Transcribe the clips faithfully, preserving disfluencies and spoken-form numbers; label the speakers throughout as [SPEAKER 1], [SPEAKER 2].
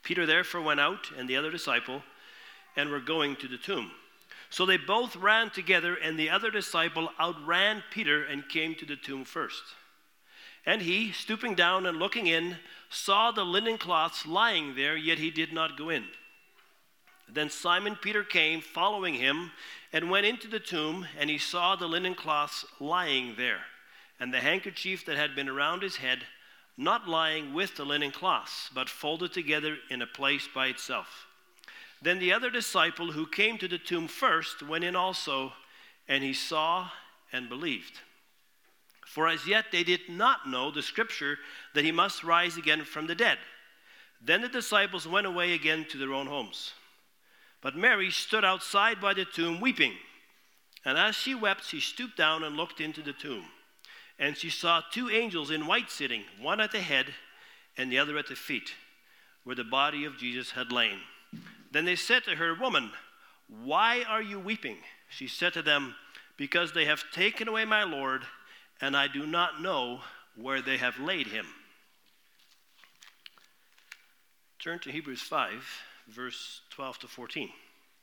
[SPEAKER 1] Peter therefore went out, and the other disciple, and were going to the tomb. So they both ran together, and the other disciple outran Peter and came to the tomb first. And he, stooping down and looking in, saw the linen cloths lying there, yet he did not go in. Then Simon Peter came, following him, and went into the tomb, and he saw the linen cloths lying there, and the handkerchief that had been around his head, not lying with the linen cloths, but folded together in a place by itself. Then the other disciple who came to the tomb first went in also, and he saw and believed. For as yet they did not know the scripture that he must rise again from the dead. Then the disciples went away again to their own homes. But Mary stood outside by the tomb weeping. And as she wept, she stooped down and looked into the tomb. And she saw two angels in white sitting, one at the head and the other at the feet, where the body of Jesus had lain. Then they said to her, "Woman, why are you weeping?" She said to them, "Because they have taken away my Lord, and I do not know where they have laid him." Turn to Hebrews five, verse twelve to fourteen.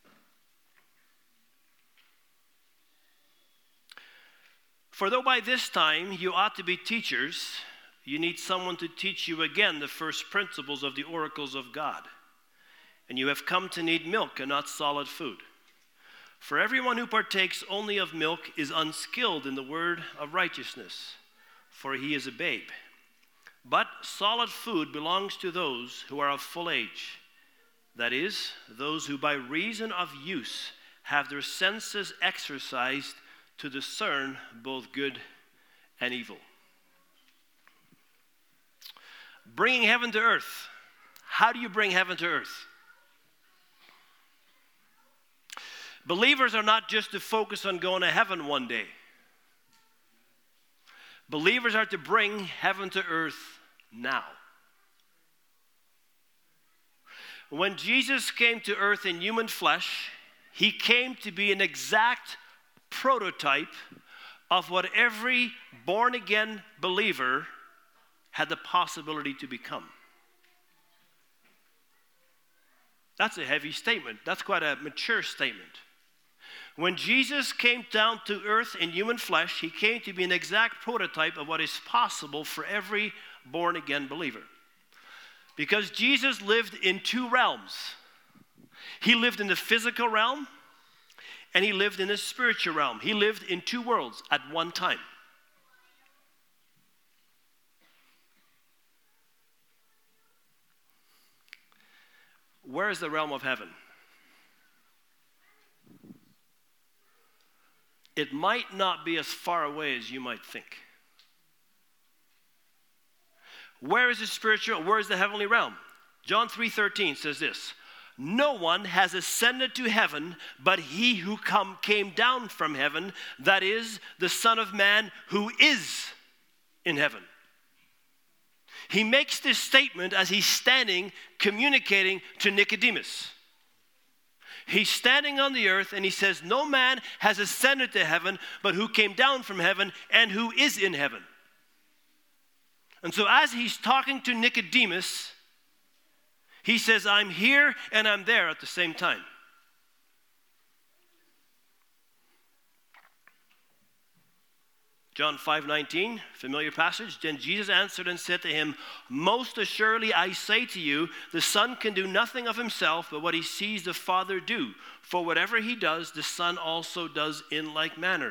[SPEAKER 1] For though by this time you ought to be teachers, you need someone to teach you again the first principles of the oracles of God. And you have come to need milk and not solid food. For everyone who partakes only of milk is unskilled in the word of righteousness, for he is a babe. But solid food belongs to those who are of full age, that is, those who by reason of use have their senses exercised to discern both good and evil. Bringing heaven to earth. How do you bring heaven to earth? Believers are not just to focus on going to heaven one day. Believers are to bring heaven to earth now. When Jesus came to earth in human flesh, he came to be an exact prototype of what every born-again believer had the possibility to become. That's a heavy statement. That's quite a mature statement. When Jesus came down to earth in human flesh, he came to be an exact prototype of what is possible for every born-again believer. Because Jesus lived in two realms. He lived in the physical realm, and he lived in the spiritual realm. He lived in two worlds at one time. Where is the realm of heaven? It might not be as far away as you might think. Where is the spiritual? Where is the heavenly realm? John three thirteen says this: "No one has ascended to heaven but he who come came down from heaven, that is, the Son of Man who is in heaven." He makes this statement as he's standing communicating to Nicodemus. He's standing on the earth and he says, "No man has ascended to heaven but who came down from heaven and who is in heaven." And so as he's talking to Nicodemus, he says, "I'm here and I'm there at the same time." John five nineteen, familiar passage. Then Jesus answered and said to him, "Most assuredly I say to you, the Son can do nothing of himself but what he sees the Father do. For whatever he does, the Son also does in like manner."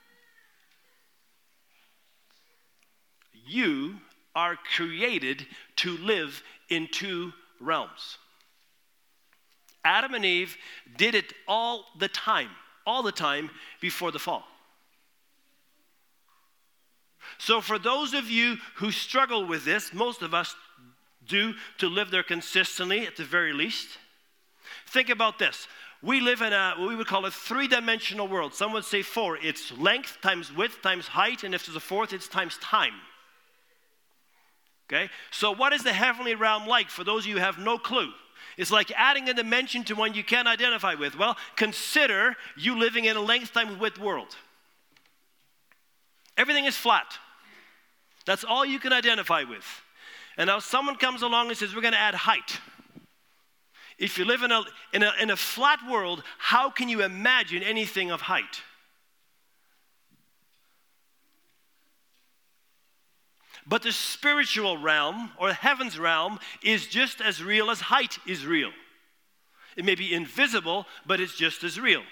[SPEAKER 1] You are created to live in two realms. Adam and Eve did it all the time, all the time before the fall. So for those of you who struggle with this, most of us do, to live there consistently at the very least, think about this. We live in a, what we would call a three-dimensional world. Some would say four. It's length times width times height, and if there's a fourth, it's times time. Okay? So what is the heavenly realm like for those of you who have no clue? It's like adding a dimension to one you can't identify with. Well, consider you living in a length times width world. Everything is flat. That's all you can identify with. And now someone comes along and says, "We're going to add height." If you live in a, in a, in a flat world, how can you imagine anything of height? But the spiritual realm, or the heaven's realm, is just as real as height is real. It may be invisible, but it's just as real.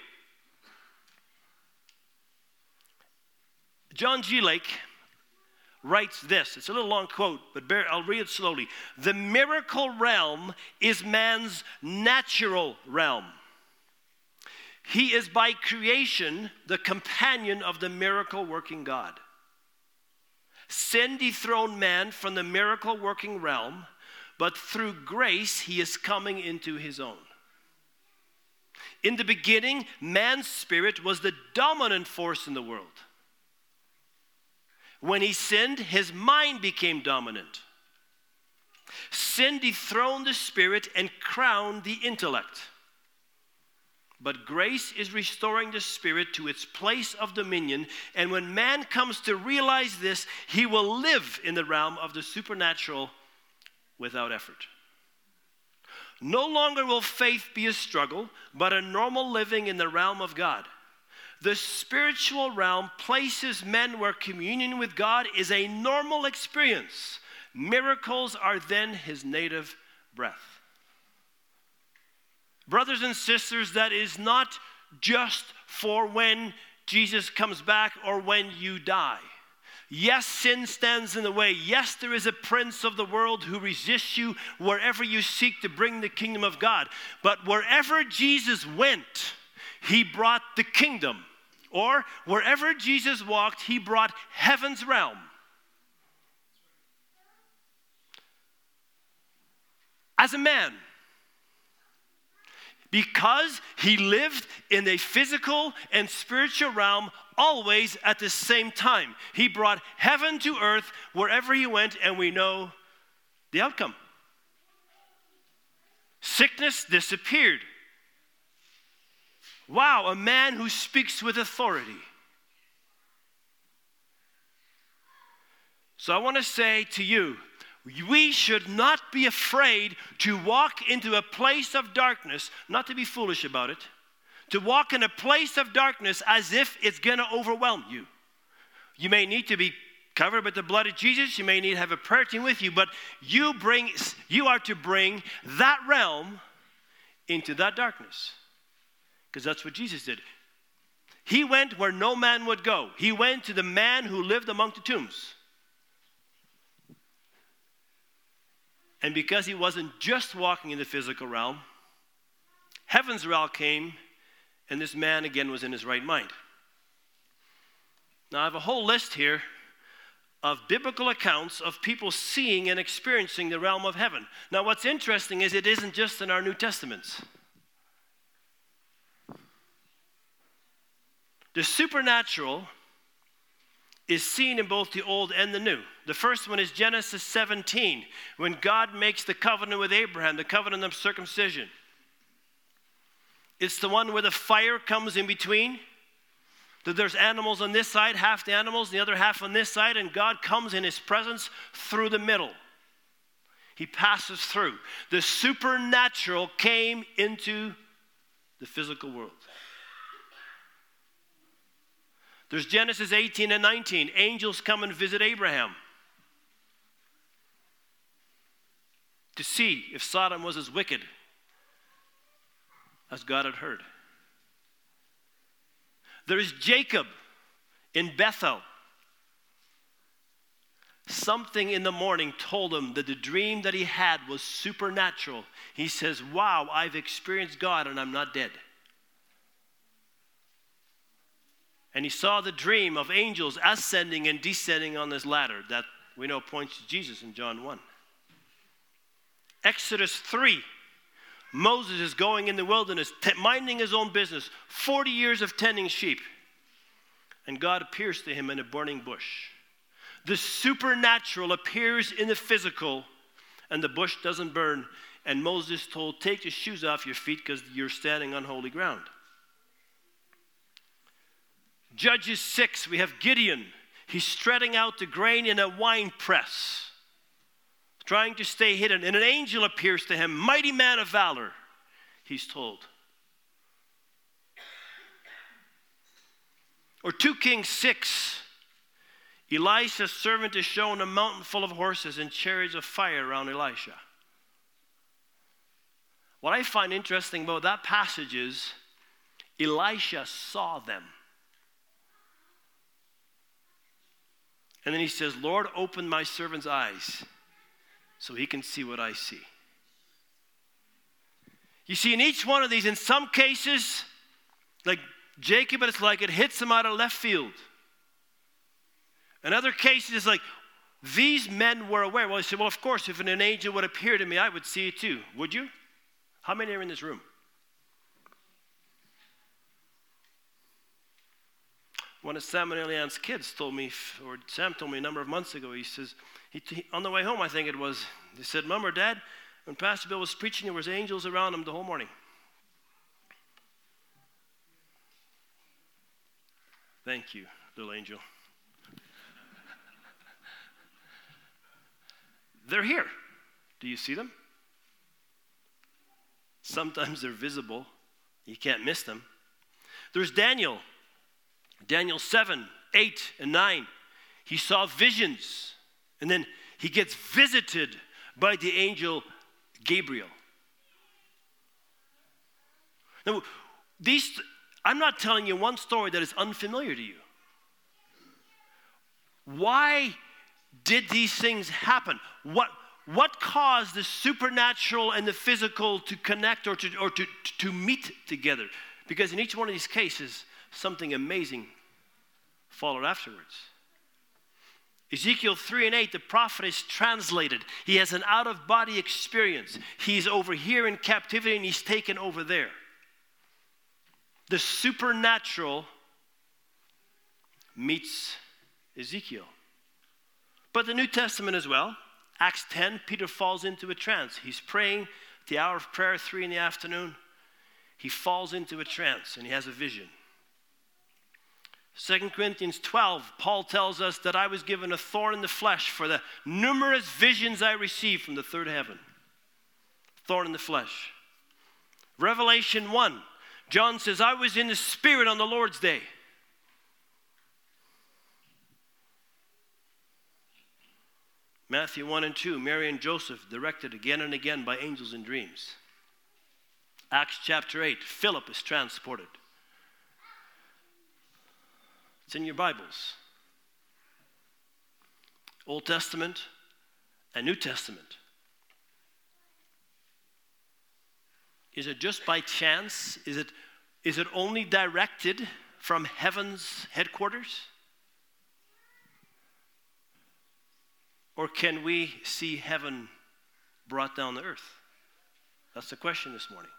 [SPEAKER 1] John G. Lake writes this. It's a little long quote, but bear, I'll read it slowly. The miracle realm is man's natural realm. He is by creation the companion of the miracle-working God. Sin dethroned man from the miracle-working realm, but through grace he is coming into his own. In the beginning, man's spirit was the dominant force in the world. When he sinned, his mind became dominant. Sin dethroned the spirit and crowned the intellect. But grace is restoring the spirit to its place of dominion, and when man comes to realize this, he will live in the realm of the supernatural without effort. No longer will faith be a struggle, but a normal living in the realm of God. The spiritual realm places men where communion with God is a normal experience. Miracles are then his native breath. Brothers and sisters, that is not just for when Jesus comes back or when you die. Yes, sin stands in the way. Yes, there is a prince of the world who resists you wherever you seek to bring the kingdom of God. But wherever Jesus went, he brought the kingdom. Or wherever Jesus walked, he brought heaven's realm. As a man, because he lived in a physical and spiritual realm always at the same time. He brought heaven to earth wherever he went, and we know the outcome. Sickness disappeared. Wow, a man who speaks with authority. So I want to say to you, we should not be afraid to walk into a place of darkness, not to be foolish about it, to walk in a place of darkness as if it's going to overwhelm you. You may need to be covered with the blood of Jesus. You may need to have a prayer team with you, but you bring, you are to bring that realm into that darkness, because that's what Jesus did. He went where no man would go. He went to the man who lived among the tombs. And because he wasn't just walking in the physical realm, heaven's realm came, and this man again was in his right mind. Now I have a whole list here of biblical accounts of people seeing and experiencing the realm of heaven. Now what's interesting is it isn't just in our New Testaments. The supernatural is seen in both the Old and the New. The first one is Genesis seventeen, when God makes the covenant with Abraham, the covenant of circumcision. It's the one where the fire comes in between. That there's animals on this side, half the animals, the other half on this side, and God comes in his presence through the middle. He passes through. The supernatural came into the physical world. There's Genesis eighteen and nineteen. Angels come and visit Abraham to see if Sodom was as wicked as God had heard. There is Jacob in Bethel. Something in the morning told him that the dream that he had was supernatural. He says, wow, I've experienced God and I'm not dead. And he saw the dream of angels ascending and descending on this ladder that we know points to Jesus in John one. Exodus three, Moses is going in the wilderness, t- minding his own business, forty years of tending sheep. And God appears to him in a burning bush. The supernatural appears in the physical, and the bush doesn't burn. And Moses told, take your shoes off your feet because you're standing on holy ground. Judges six, we have Gideon. He's treading out the grain in a wine press, trying to stay hidden. And an angel appears to him, mighty man of valor. he's told. Or two Kings six, Elisha's servant is shown a mountain full of horses and chariots of fire around Elisha. What I find interesting about that passage is Elisha saw them. And then he says, Lord, open my servant's eyes so he can see what I see. You see, in each one of these, in some cases, like Jacob, it's like it hits him out of left field. In other cases, it's like these men were aware. Well, he said, well, of course, if an angel would appear to me, I would see it too. Would you? How many are in this room? One of Sam and Elian's kids told me, or Sam told me a number of months ago, he says, he, he, on the way home, I think it was, he said, Mom or Dad, when Pastor Bill was preaching, there was angels around him the whole morning. Thank you, little angel. They're here. Do you see them? Sometimes they're visible. You can't miss them. There's Daniel. Daniel seven, eight, and nine. He saw visions. And then he gets visited by the angel Gabriel. Now, these, I'm not telling you one story that is unfamiliar to you. Why did these things happen? What, what caused the supernatural and the physical to connect or to, or to, to meet together? Because in each one of these cases, something amazing followed afterwards. Ezekiel three and eight, the prophet is translated. He has an out-of-body experience. He's over here in captivity and he's taken over there. The supernatural meets Ezekiel. But the New Testament as well. Acts ten, Peter falls into a trance. He's praying at the hour of prayer, three in the afternoon. He falls into a trance and he has a vision. Second Corinthians twelve, Paul tells us that I was given a thorn in the flesh for the numerous visions I received from the third heaven. Thorn in the flesh. Revelation one, John says, I was in the Spirit on the Lord's day. Matthew one and two, Mary and Joseph directed again and again by angels in dreams. Acts chapter eight, Philip is transported. It's in your Bibles. Old Testament and New Testament. Is it just by chance? Is it, is it only directed from heaven's headquarters? Or can we see heaven brought down to earth? That's the question this morning.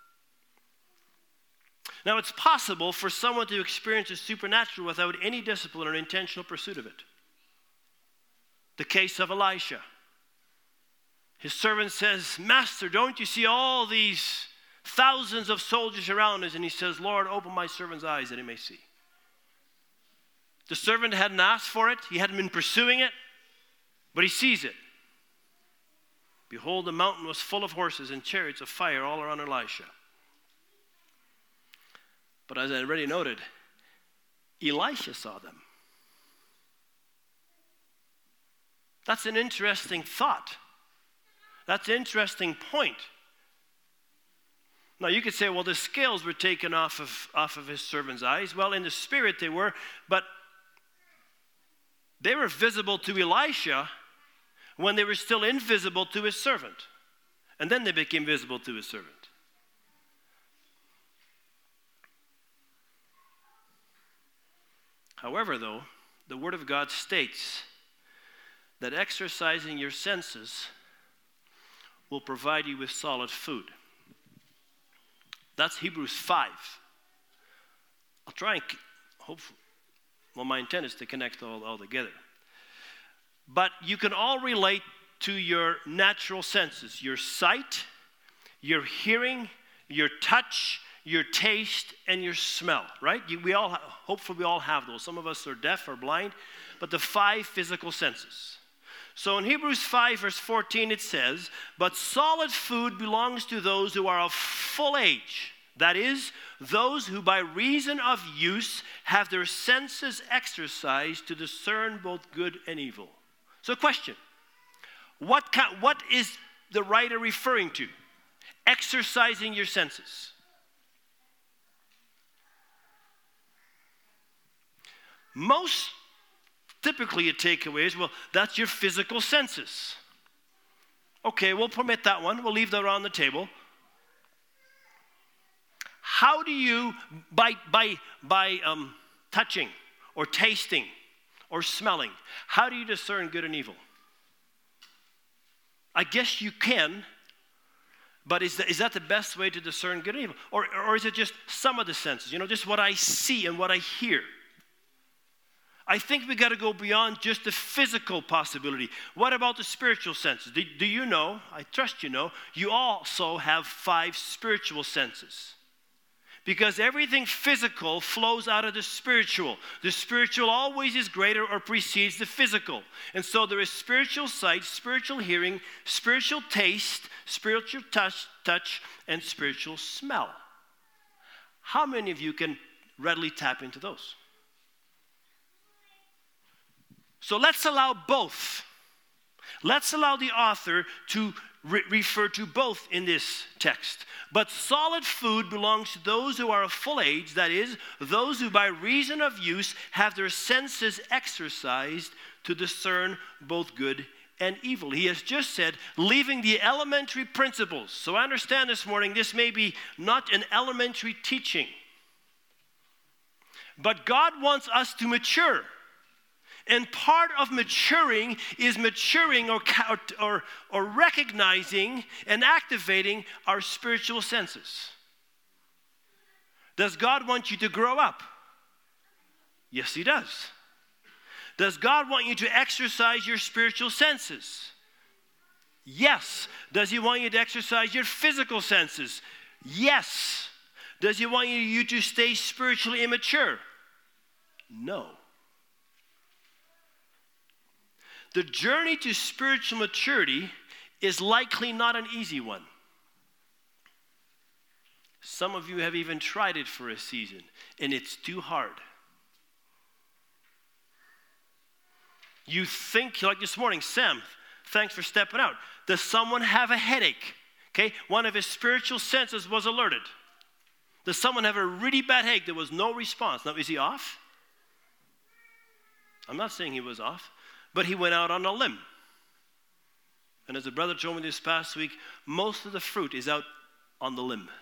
[SPEAKER 1] Now, it's possible for someone to experience the supernatural without any discipline or intentional pursuit of it. The case of Elisha. His servant says, Master, don't you see all these thousands of soldiers around us? And he says, Lord, open my servant's eyes that he may see. The servant hadn't asked for it. He hadn't been pursuing it. But he sees it. Behold, the mountain was full of horses and chariots of fire all around Elisha. But as I already noted, Elisha saw them. That's an interesting thought. That's an interesting point. Now you could say, well, the scales were taken off of, off of his servant's eyes. Well, in the spirit they were, but they were visible to Elisha when they were still invisible to his servant. And then they became visible to his servant. However, though, the Word of God states that exercising your senses will provide you with solid food. That's Hebrews five. I'll try and, hopefully, well, my intent is to connect all, all together. But you can all relate to your natural senses, your sight, your hearing, your touch, your taste, and your smell, right? You, we all, hopefully we all have those. Some of us are deaf or blind, but the five physical senses. So in Hebrews five, verse fourteen, it says, but solid food belongs to those who are of full age. That is, those who by reason of use have their senses exercised to discern both good and evil. So question, what, kind, what is the writer referring to? Exercising your senses. Most typically a takeaway is, well, that's your physical senses. Okay, we'll permit that one. We'll leave that on the table. How do you, by, by, by um, touching or tasting or smelling, how do you discern good and evil? I guess you can, but is that, is that the best way to discern good and evil? Or, or is it just some of the senses, you know, just what I see and what I hear? I think we got to go beyond just the physical possibility. What about the spiritual senses? Do, do you know, I trust you know, you also have five spiritual senses. Because everything physical flows out of the spiritual. The spiritual always is greater or precedes the physical. And so there is spiritual sight, spiritual hearing, spiritual taste, spiritual touch, touch, and spiritual smell. How many of you can readily tap into those? So let's allow both. Let's allow the author to re- refer to both in this text. But solid food belongs to those who are of full age, that is, those who by reason of use have their senses exercised to discern both good and evil. He has just said, leaving the elementary principles. So I understand this morning, this may be not an elementary teaching. But God wants us to mature. And part of maturing is maturing or, or, or recognizing and activating our spiritual senses. Does God want you to grow up? Yes, He does. Does God want you to exercise your spiritual senses? Yes. Does He want you to exercise your physical senses? Yes. Does He want you to stay spiritually immature? No. The journey to spiritual maturity is likely not an easy one. Some of you have even tried it for a season, and it's too hard. You think, like this morning, Sam, thanks for stepping out. Does someone have a headache? Okay, one of his spiritual senses was alerted. Does someone have a really bad headache? There was no response. Now, is he off? I'm not saying he was off. But he went out on a limb. And as a brother told me this past week, most of the fruit is out on the limb.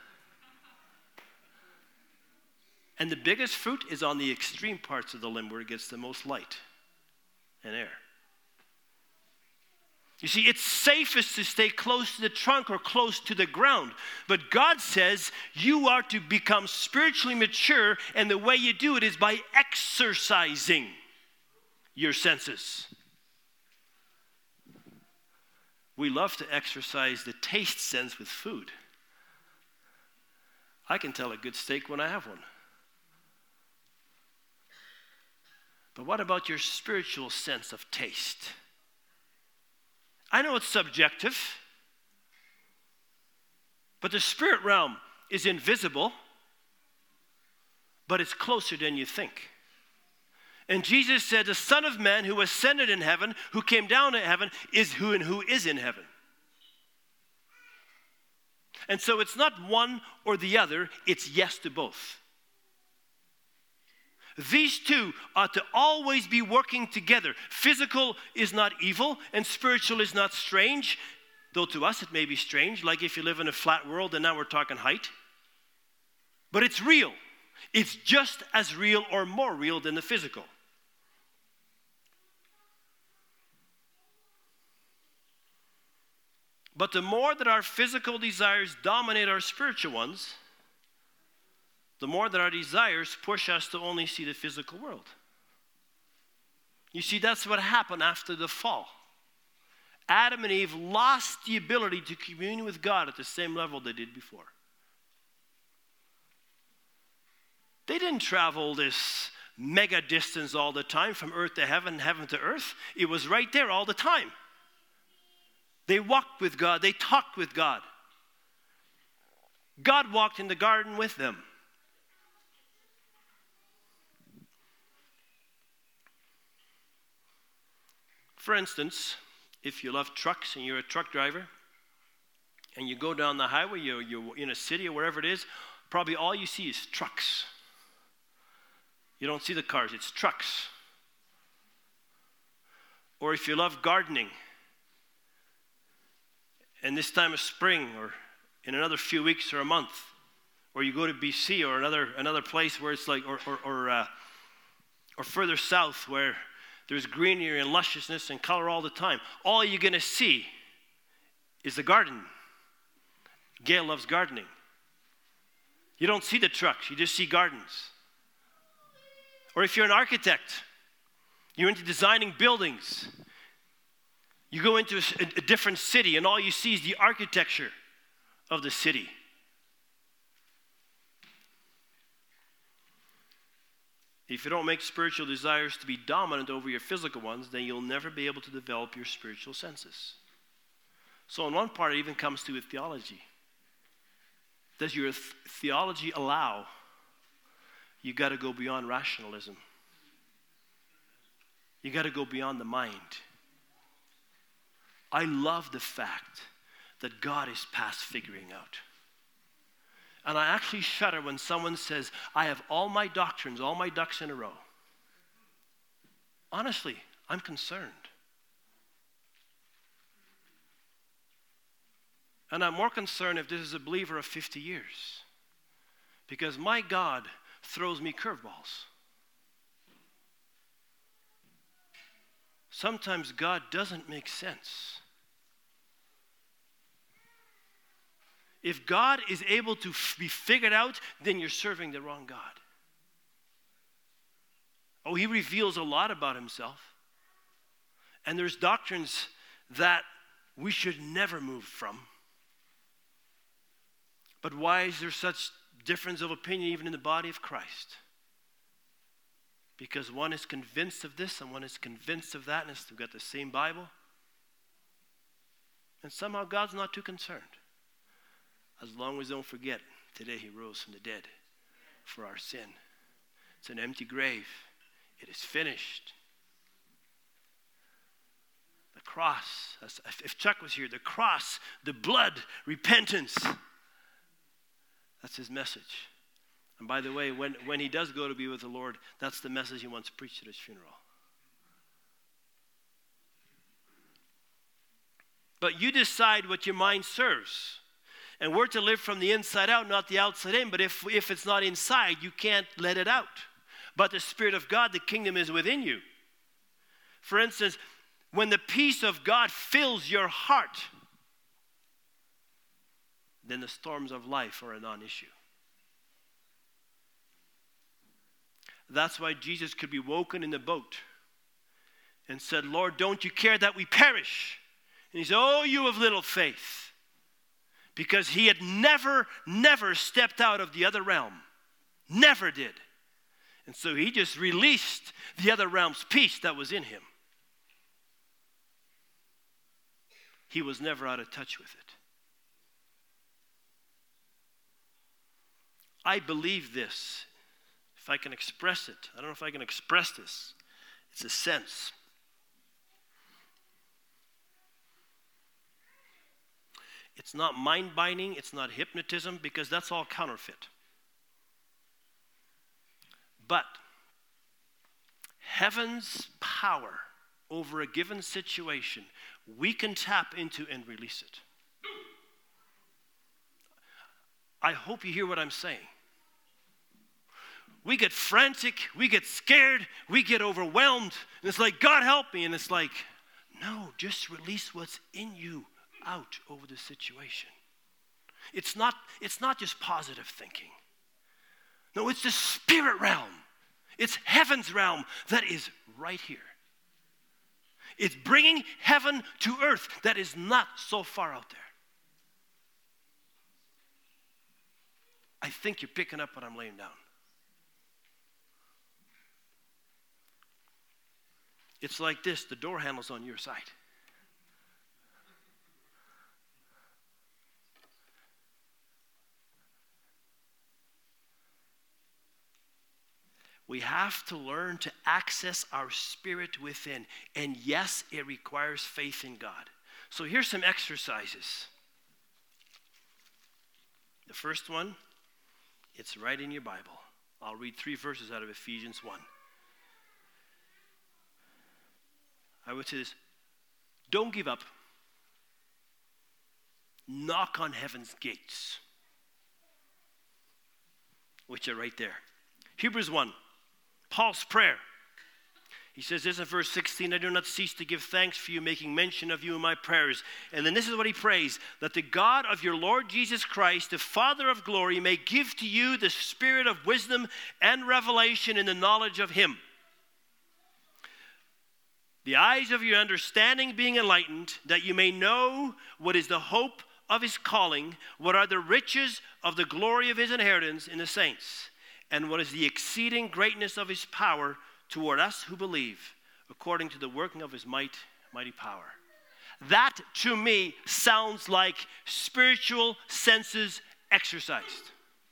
[SPEAKER 1] And the biggest fruit is on the extreme parts of the limb where it gets the most light and air. You see, it's safest to stay close to the trunk or close to the ground. But God says you are to become spiritually mature, and the way you do it is by exercising your senses. We love to exercise the taste sense with food. I can tell a good steak when I have one. But what about your spiritual sense of taste? I know it's subjective, but the spirit realm is invisible, but it's closer than you think. And Jesus said, the Son of Man who ascended in heaven, who came down to heaven, is who and who is in heaven. And so it's not one or the other, it's yes to both. These two ought to always be working together. Physical is not evil, and spiritual is not strange, though to us it may be strange, like if you live in a flat world, and now we're talking height. But it's real. It's just as real or more real than the physical. But the more that our physical desires dominate our spiritual ones, the more that our desires push us to only see the physical world. You see, that's what happened after the fall. Adam and Eve lost the ability to commune with God at the same level they did before. They didn't travel this mega distance all the time from earth to heaven, heaven to earth. It was right there all the time. They walked with God. They talked with God. God walked in the garden with them. For instance, if you love trucks and you're a truck driver, and you go down the highway, you're, you're in a city or wherever it is, probably all you see is trucks. You don't see the cars, it's trucks. Or if you love gardening, and this time of spring or in another few weeks or a month, or you go to B C or another another place where it's like, or or or, uh, or further south where there's greenery and lusciousness and color all the time, all you're going to see is the garden. Gail loves gardening. You don't see the trucks, you just see gardens. Or if you're an architect, you're into designing buildings. You go into a, a different city and all you see is the architecture of the city. If you don't make spiritual desires to be dominant over your physical ones, then you'll never be able to develop your spiritual senses. So in one part, it even comes to with theology. Does your th- theology allow? You got to go beyond rationalism. You got to go beyond the mind. I love the fact that God is past figuring out. And I actually shudder when someone says, I have all my doctrines, all my ducks in a row. Honestly, I'm concerned. And I'm more concerned if this is a believer of fifty years. Because my God throws me curveballs. Sometimes God doesn't make sense. If God is able to f- be figured out, then you're serving the wrong God. Oh, he reveals a lot about himself. And there's doctrines that we should never move from. But why is there such difference of opinion even in the body of Christ? Because one is convinced of this and one is convinced of that, and they've got the same Bible. And somehow God's not too concerned. As long as they don't forget, today he rose from the dead for our sin. It's an empty grave. It is finished. The cross, if Chuck was here, the cross, the blood, repentance. That's his message. And by the way, when, when he does go to be with the Lord, that's the message he wants preached at his funeral. But you decide what your mind serves. And we're to live from the inside out, not the outside in. But if, if it's not inside, you can't let it out. But the Spirit of God, the kingdom is within you. For instance, when the peace of God fills your heart, then the storms of life are a non-issue. That's why Jesus could be woken in the boat and said, Lord, don't you care that we perish? And he said, oh, you of little faith. Because he had never, never stepped out of the other realm. Never did. And so he just released the other realm's peace that was in him. He was never out of touch with it. I believe this. If I can express it. I don't know if I can express this. It's a sense. It's not mind-binding. It's not hypnotism, because that's all counterfeit. But heaven's power over a given situation, we can tap into and release it. I hope you hear what I'm saying. We get frantic, we get scared, we get overwhelmed, and it's like, God help me, and it's like, no, just release what's in you out over the situation. It's not, it's not just positive thinking. No, it's the spirit realm. It's heaven's realm that is right here. It's bringing heaven to earth that is not so far out there. I think you're picking up what I'm laying down. It's like this, the door handle's on your side. We have to learn to access our spirit within. And yes, it requires faith in God. So here's some exercises. The first one, it's right in your Bible. I'll read three verses out of Ephesians one. I would say this: don't give up. Knock on heaven's gates, which are right there. Hebrews one, Paul's prayer. He says this in verse sixteen: I do not cease to give thanks for you, making mention of you in my prayers. And then this is what he prays: that the God of your Lord Jesus Christ, the Father of glory, may give to you the spirit of wisdom and revelation in the knowledge of him. The eyes of your understanding being enlightened, that you may know what is the hope of his calling, what are the riches of the glory of his inheritance in the saints, and what is the exceeding greatness of his power toward us who believe, according to the working of his might, mighty power. That, to me, sounds like spiritual senses exercised.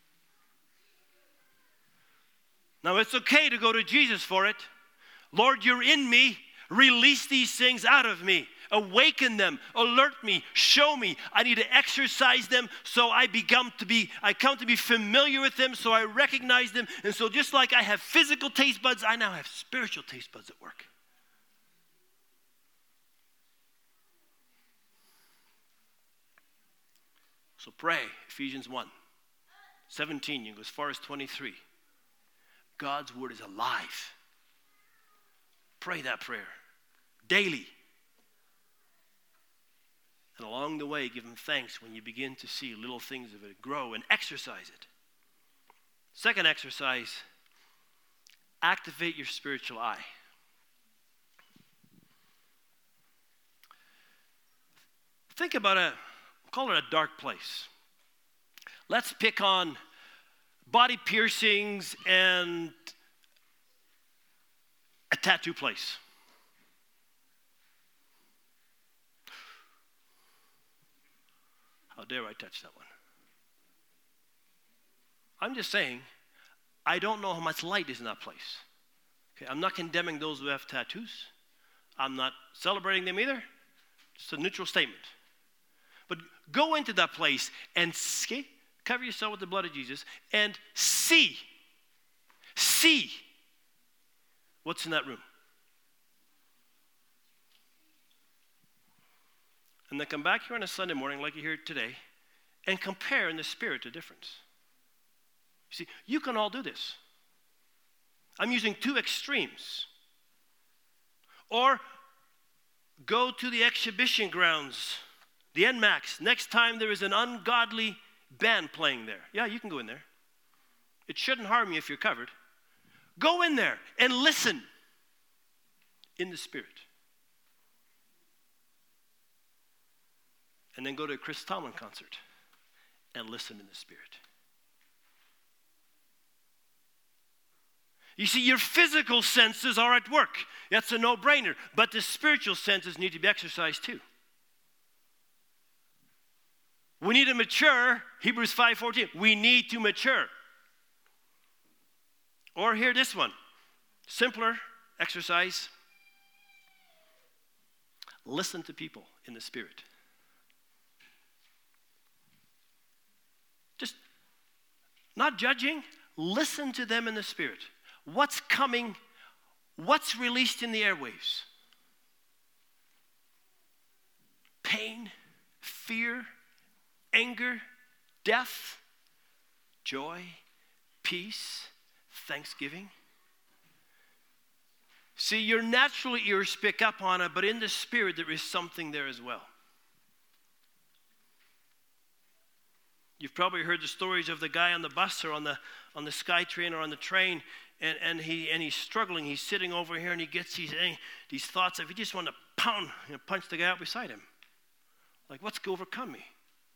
[SPEAKER 1] Now, it's okay to go to Jesus for it. Lord, you're in me. Release these things out of me. Awaken them, alert me, show me. I need to exercise them so I become to be, I come to be familiar with them, so I recognize them. And so just like I have physical taste buds, I now have spiritual taste buds at work. So pray, Ephesians one, seventeen, you go as far as twenty-three. God's word is alive. Pray that prayer daily. And along the way, give him thanks when you begin to see little things of it grow, and exercise it. Second exercise, activate your spiritual eye. Think about a, call it a dark place. Let's pick on body piercings and a tattoo place. How dare I touch that one? I'm just saying, I don't know how much light is in that place. Okay, I'm not condemning those who have tattoos. I'm not celebrating them either. It's a neutral statement. But go into that place and see, cover yourself with the blood of Jesus and see, see what's in that room. And then come back here on a Sunday morning like you're here today and compare in the spirit the difference. You see, you can all do this. I'm using two extremes. Or go to the exhibition grounds, the N MAX. Next time there is an ungodly band playing there. Yeah, you can go in there. It shouldn't harm you if you're covered. Go in there and listen in the spirit. And then go to a Chris Tomlin concert and listen in the spirit. You see, your physical senses are at work. That's a no-brainer. But the spiritual senses need to be exercised too. We need to mature. Hebrews five fourteen. We need to mature. Or hear this one. Simpler exercise. Listen to people in the spirit. Just not judging. Listen to them in the spirit. What's coming? What's released in the airwaves? Pain, fear, anger, death, joy, peace, thanksgiving. See, your natural ears pick up on it, but in the spirit there is something there as well. You've probably heard the stories of the guy on the bus or on the on the SkyTrain or on the train, and, and he and he's struggling. He's sitting over here and he gets these these thoughts of he just want to pound, you know, punch the guy out beside him. Like, what's going to overcome me?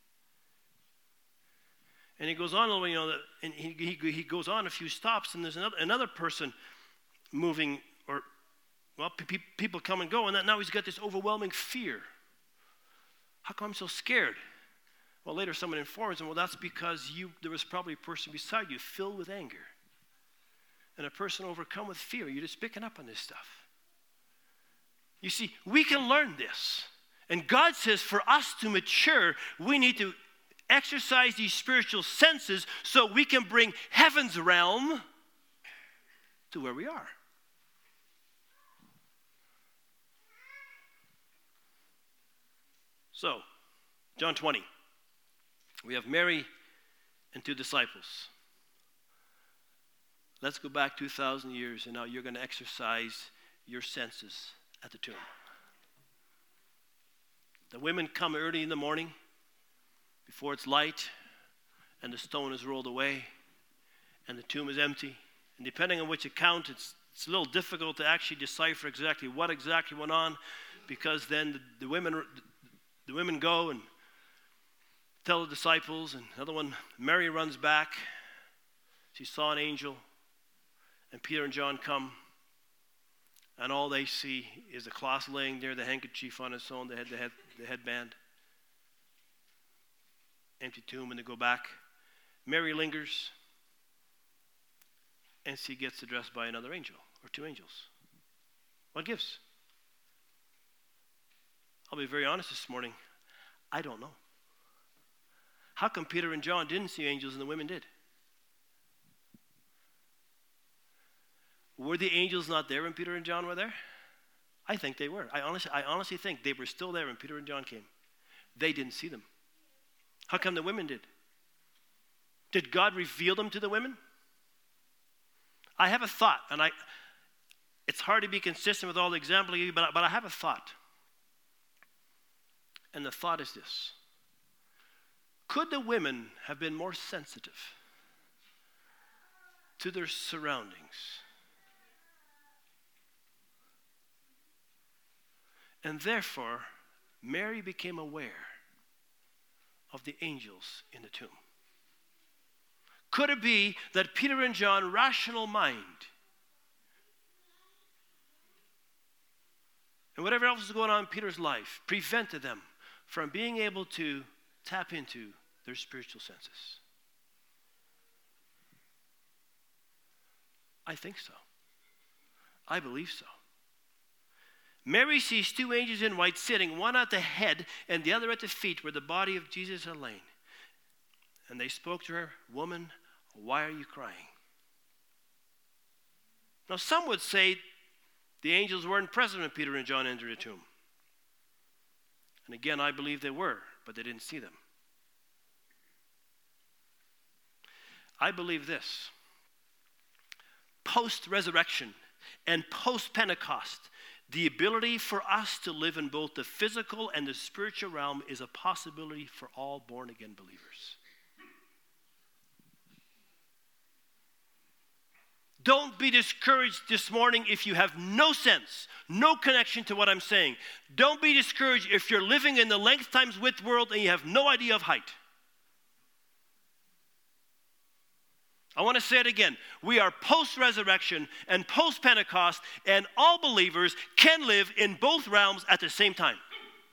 [SPEAKER 1] And he goes on a little, you know, and he, he he goes on a few stops, and there's another another person moving, or well, pe- people come and go, and that, now he's got this overwhelming fear. How come I'm so scared? Well, later someone informs him, well, that's because you there was probably a person beside you filled with anger. and a person overcome with fear. You're just picking up on this stuff. You see, we can learn this. And God says for us to mature, we need to exercise these spiritual senses so we can bring heaven's realm to where we are. So, John twenty. We have Mary and two disciples. Let's go back two thousand years, and now you're going to exercise your senses at the tomb. The women come early in the morning before it's light, and the stone is rolled away, and the tomb is empty. And depending on which account, it's, it's a little difficult to actually decipher exactly what exactly went on, because then the, the women the women go and tell the disciples, and another one, Mary runs back. She saw an angel, and Peter and John come, and all they see is the cloth laying there, the handkerchief on its own, the, head, the, head, the headband, empty tomb, and they go back. Mary lingers, and she gets addressed by another angel, or two angels. What gives? I'll be very honest this morning, I don't know. How come Peter and John didn't see angels and the women did? Were the angels not there when Peter and John were there? I think they were. I honestly, I honestly think they were still there when Peter and John came. They didn't see them. How come the women did? Did God reveal them to the women? I have a thought, and I it's hard to be consistent with all the examples, but, but I have a thought. And the thought is this. Could the women have been more sensitive to their surroundings? And therefore, Mary became aware of the angels in the tomb. Could it be that Peter and John, rational mind, and whatever else was going on in Peter's life, prevented them from being able to tap into their spiritual senses? I think so. I believe so. Mary sees two angels in white sitting, one at the head and the other at the feet where the body of Jesus had lain. And they spoke to her, "Woman, why are you crying?" Now some would say the angels weren't present when Peter and John entered the tomb. And again, I believe they were, but they didn't see them. I believe this. Post-resurrection and post-Pentecost, the ability for us to live in both the physical and the spiritual realm is a possibility for all born-again believers. Don't be discouraged this morning if you have no sense, no connection to what I'm saying. Don't be discouraged if you're living in the length times width world and you have no idea of height. I want to say it again. We are post-resurrection and post-Pentecost, and all believers can live in both realms at the same time.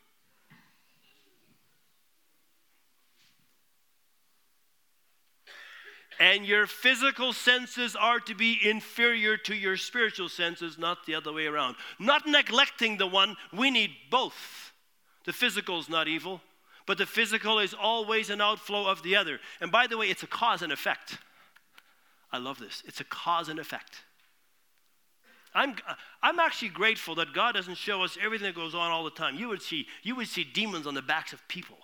[SPEAKER 1] And your physical senses are to be inferior to your spiritual senses, not the other way around. Not neglecting the one, we need both. The physical is not evil, but the physical is always an outflow of the other. And by the way, it's a cause and effect. I love this. It's a cause and effect. I'm, I'm actually grateful that God doesn't show us everything that goes on all the time. You would see, you would see demons on the backs of people.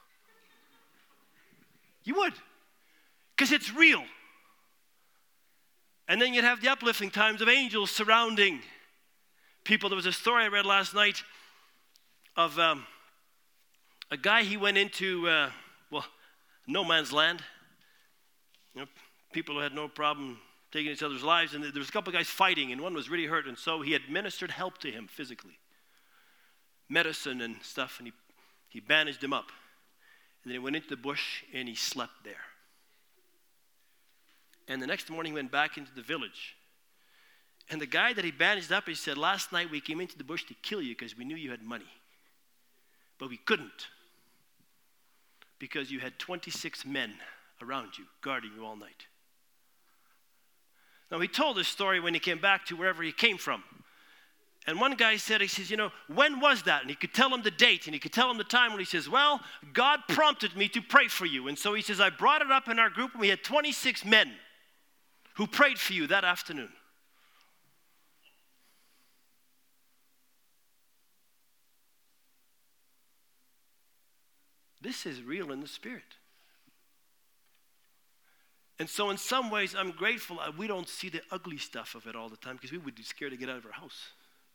[SPEAKER 1] You would. Because it's real. And then you'd have the uplifting times of angels surrounding people. There was a story I read last night of um, a guy, he went into, uh, well, no man's land. You know, people who had no problem taking each other's lives. And there was a couple of guys fighting, and one was really hurt. And so he administered help to him physically. Medicine and stuff, and he, he bandaged him up. And then he went into the bush, and he slept there. And the next morning he went back into the village. And the guy that he bandaged up, he said, "Last night we came into the bush to kill you because we knew you had money. But we couldn't because you had twenty-six men around you, guarding you all night." Now, he told this story when he came back to wherever he came from. And one guy said, he says, you know, when was that? And he could tell him the date, and he could tell him the time. And he says, well, God prompted me to pray for you. And so he says, I brought it up in our group, and we had twenty-six men who prayed for you that afternoon. This is real in the spirit. And so in some ways, I'm grateful we don't see the ugly stuff of it all the time, because we would be scared to get out of our house.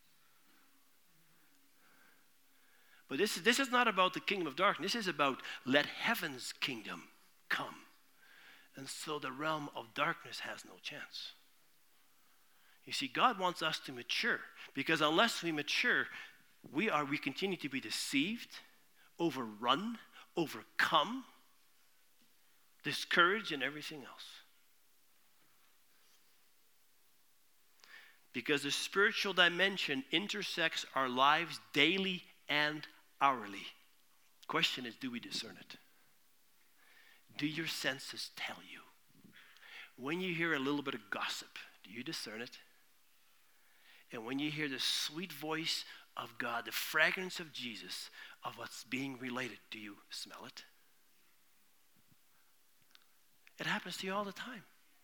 [SPEAKER 1] But this is, this is not about the kingdom of darkness. This is about let heaven's kingdom come. And so the realm of darkness has no chance. You see, God wants us to mature, because unless we mature, we are we continue to be deceived, overrun, overcome, discouraged, and everything else. Because the spiritual dimension intersects our lives daily and hourly. Question is, do we discern it? Do your senses tell you? When you hear a little bit of gossip, do you discern it? And when you hear the sweet voice of God, the fragrance of Jesus, of what's being related, do you smell it? It happens to you all the time.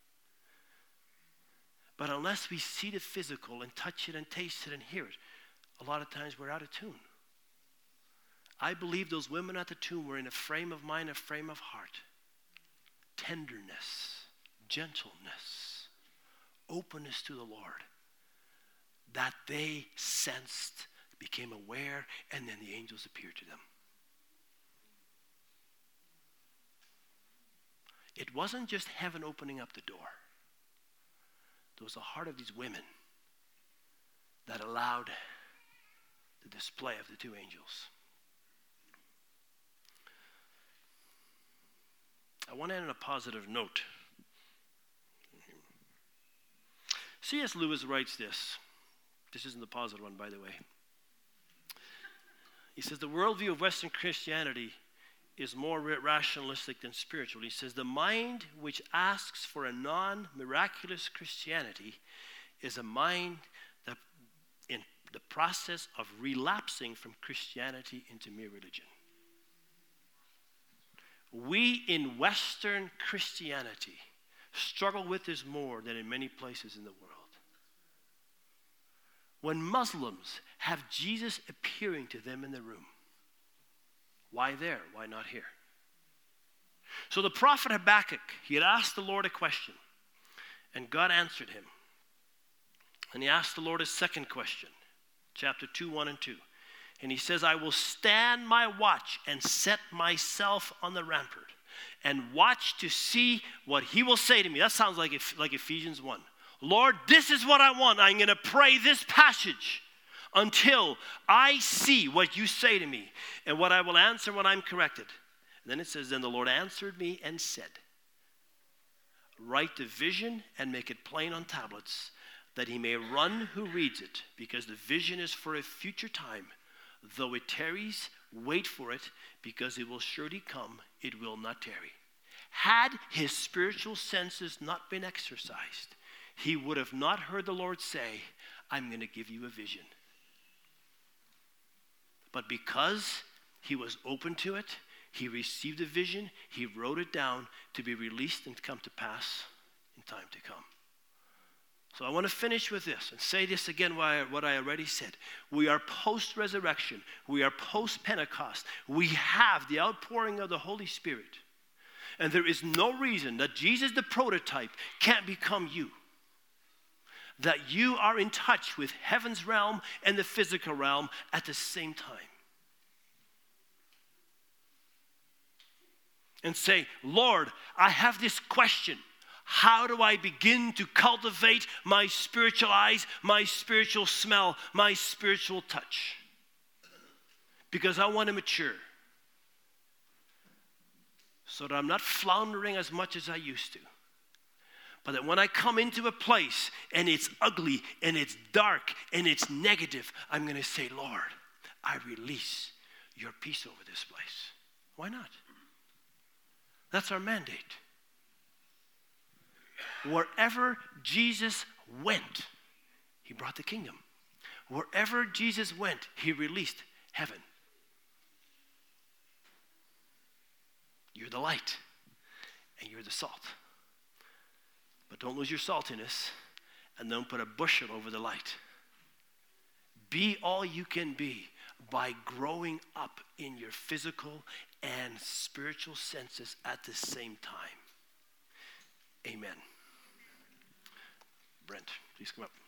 [SPEAKER 1] But unless we see the physical and touch it and taste it and hear it, a lot of times we're out of tune. I believe those women at the tomb were in a frame of mind, a frame of heart. Tenderness, gentleness, openness to the Lord. That they sensed, became aware, and then the angels appeared to them. It wasn't just heaven opening up the door. There was the heart of these women that allowed the display of the two angels. I want to end on a positive note. C S Lewis writes this. This isn't the positive one, by the way. He says, the worldview of Western Christianity is more rationalistic than spiritual. He says, the mind which asks for a non-miraculous Christianity is a mind that in the process of relapsing from Christianity into mere religion. We in Western Christianity struggle with this more than in many places in the world. When Muslims have Jesus appearing to them in the room, why there? Why not here? So the prophet Habakkuk, he had asked the Lord a question, and God answered him. And he asked the Lord a second question, chapter two, one and two. And he says, I will stand my watch and set myself on the rampart and watch to see what he will say to me. That sounds like, like Ephesians one. Lord, this is what I want. I'm going to pray this passage until I see what you say to me and what I will answer when I'm corrected. And then it says, then the Lord answered me and said, write the vision and make it plain on tablets, that he may run who reads it, because the vision is for a future time. Though it tarries, wait for it, because it will surely come, it will not tarry. Had his spiritual senses not been exercised, he would have not heard the Lord say, I'm going to give you a vision. But because he was open to it, he received a vision, he wrote it down to be released and come to pass in time to come. So I want to finish with this and say this again, what I already said. We are post-resurrection. We are post-Pentecost. We have the outpouring of the Holy Spirit. And there is no reason that Jesus, the prototype, can't become you. That you are in touch with heaven's realm and the physical realm at the same time. And say, Lord, I have this question. How do I begin to cultivate my spiritual eyes, my spiritual smell, my spiritual touch? Because I want to mature. So that I'm not floundering as much as I used to. But that when I come into a place and it's ugly and it's dark and it's negative, I'm going to say, Lord, I release your peace over this place. Why not? That's our mandate. Wherever Jesus went, he brought the kingdom. Wherever Jesus went, he released heaven. You're the light, and you're the salt. But don't lose your saltiness, and don't put a bushel over the light. Be all you can be by growing up in your physical and spiritual senses at the same time. Amen. Brent, please come up.